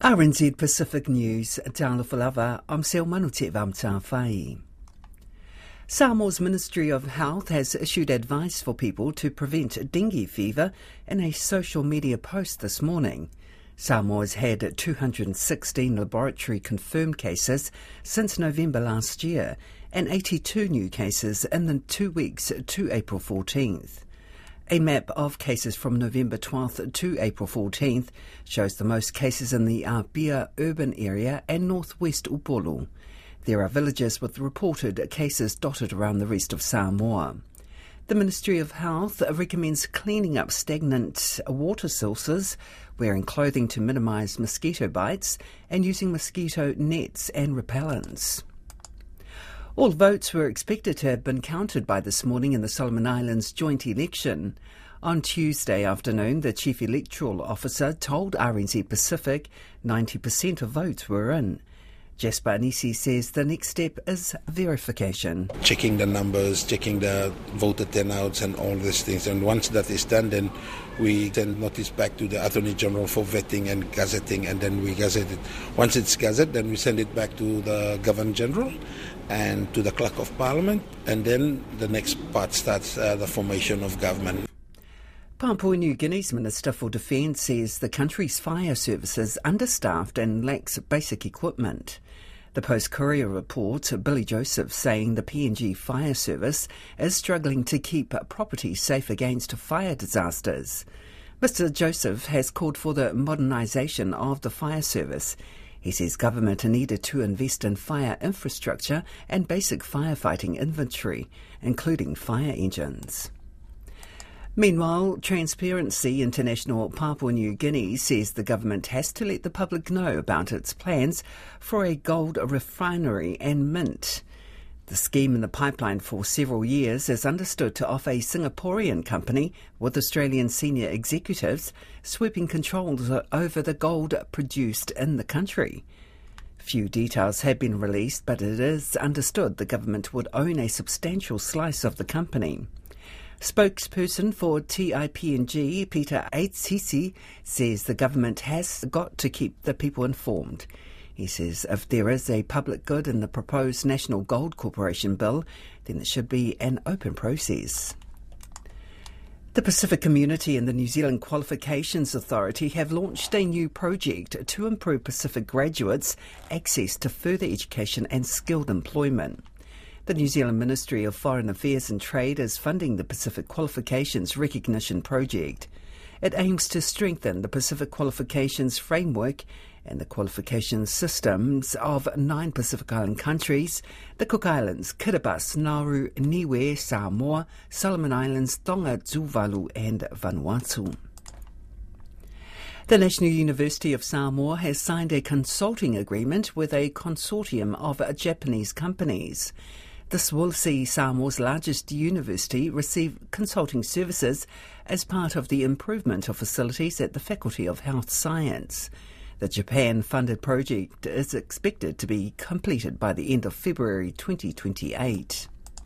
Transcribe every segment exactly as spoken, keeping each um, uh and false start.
R N Z Pacific News, Tālawhalawa, I'm Sel Manute Vamtawhai. Samoa's Ministry of Health has issued advice for people to prevent dengue fever in a social media post this morning. Samoa has had two hundred sixteen laboratory confirmed cases since November last year and eighty-two new cases in the two weeks to April fourteenth. A map of cases from November twelfth to April fourteenth shows the most cases in the Apia urban area and northwest Upolu. There are villages with reported cases dotted around the rest of Samoa. The Ministry of Health recommends cleaning up stagnant water sources, wearing clothing to minimise mosquito bites, and using mosquito nets and repellents. All votes were expected to have been counted by this morning in the Solomon Islands joint election. On Tuesday afternoon, the Chief Electoral Officer told R N Z Pacific ninety percent of votes were in. Jasper Anisi says the next step is verification. Checking the numbers, checking the voter turnouts and all these things. And once that is done, then we send notice back to the Attorney General for vetting and gazetting, and then we gazette it. Once it's gazetted, then we send it back to the Governor General and to the Clerk of Parliament, and then the next part starts, uh, the formation of government. Papua New Guinea's Minister for Defence says the country's fire service is understaffed and lacks basic equipment. The Post-Courier reports Billy Joseph saying the P N G Fire Service is struggling to keep property safe against fire disasters. Mister Joseph has called for the modernisation of the fire service. He says government are needed to invest in fire infrastructure and basic firefighting inventory, including fire engines. Meanwhile, Transparency International Papua New Guinea says the government has to let the public know about its plans for a gold refinery and mint. The scheme in the pipeline for several years is understood to offer a Singaporean company with Australian senior executives sweeping controls over the gold produced in the country. Few details have been released, but it is understood the government would own a substantial slice of the company. Spokesperson for T I P N G, Peter Aitsisi, says the government has got to keep the people informed. He says if there is a public good in the proposed National Gold Corporation bill, then it should be an open process. The Pacific Community and the New Zealand Qualifications Authority have launched a new project to improve Pacific graduates' access to further education and skilled employment. The New Zealand Ministry of Foreign Affairs and Trade is funding the Pacific Qualifications Recognition Project. It aims to strengthen the Pacific Qualifications Framework and the qualifications systems of nine Pacific Island countries: the Cook Islands, Kiribati, Nauru, Niue, Samoa, Solomon Islands, Tonga, Tuvalu and Vanuatu. The National University of Samoa has signed a consulting agreement with a consortium of Japanese companies. This will see Samoa's largest university receive consulting services as part of the improvement of facilities at the Faculty of Health Science. The Japan-funded project is expected to be completed by the end of February twenty twenty-eight.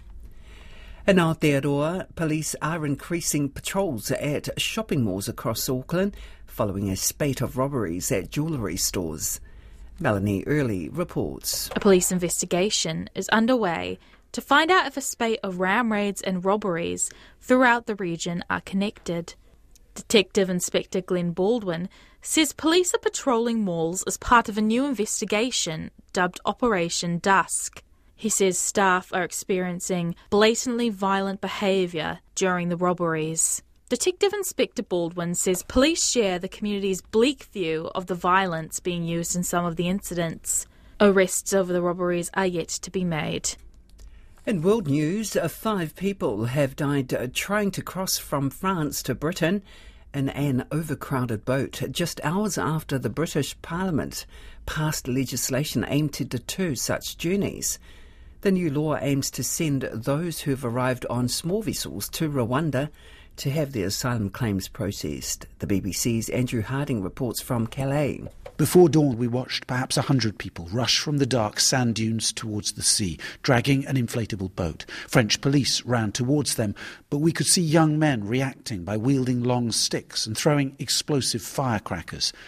In Aotearoa, police are increasing patrols at shopping malls across Auckland following a spate of robberies at jewellery stores. Melanie Early reports. A police investigation is underway to find out if a spate of ram raids and robberies throughout the region are connected. Detective Inspector Glenn Baldwin says police are patrolling malls as part of a new investigation dubbed Operation Dusk. He says staff are experiencing blatantly violent behaviour during the robberies. Detective Inspector Baldwin says police share the community's bleak view of the violence being used in some of the incidents. Arrests over the robberies are yet to be made. In world news, five people have died trying to cross from France to Britain in an overcrowded boat just hours after the British Parliament passed legislation aimed to deter such journeys. The new law aims to send those who have arrived on small vessels to Rwanda to have their asylum claims processed. The B B C's Andrew Harding reports from Calais. Before dawn, we watched perhaps a hundred people rush from the dark sand dunes towards the sea, dragging an inflatable boat. French police ran towards them, but we could see young men reacting by wielding long sticks and throwing explosive firecrackers.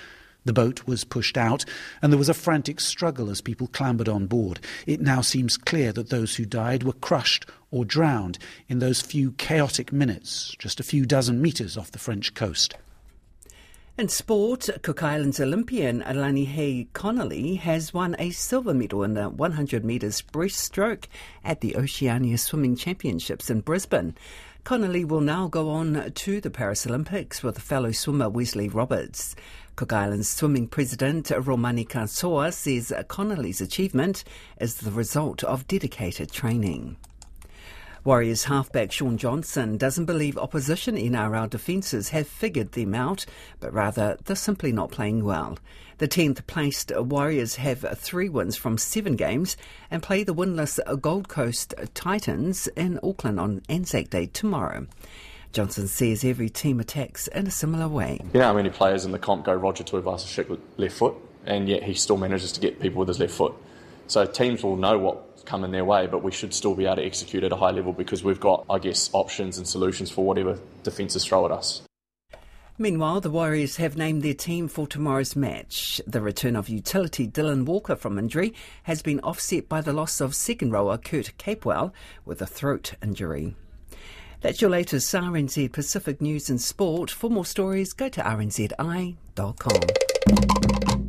The boat was pushed out and there was a frantic struggle as people clambered on board. It now seems clear that those who died were crushed or drowned in those few chaotic minutes, just a few dozen metres off the French coast. In sport, Cook Islands Olympian Lanihe Connolly has won a silver medal in the one hundred metres breaststroke at the Oceania Swimming Championships in Brisbane. Connolly will now go on to the Paris Olympics with fellow swimmer Wesley Roberts. Cook Islands Swimming President Romani Kansoa says Connolly's achievement is the result of dedicated training. Warriors halfback Shaun Johnson doesn't believe opposition N R L defences have figured them out, but rather they're simply not playing well. The tenth placed Warriors have three wins from seven games and play the winless Gold Coast Titans in Auckland on Anzac Day tomorrow. Johnson says every team attacks in a similar way. You know how many players in the comp go Roger Tuivasa-Sheck with left foot, and yet he still manages to get people with his left foot. So teams will know what's coming their way, but we should still be able to execute at a high level because we've got, I guess, options and solutions for whatever defences throw at us. Meanwhile, the Warriors have named their team for tomorrow's match. The return of utility Dylan Walker from injury has been offset by the loss of second rower Kurt Capewell with a throat injury. That's your latest R N Z Pacific News and Sport. For more stories, go to r n z i dot com.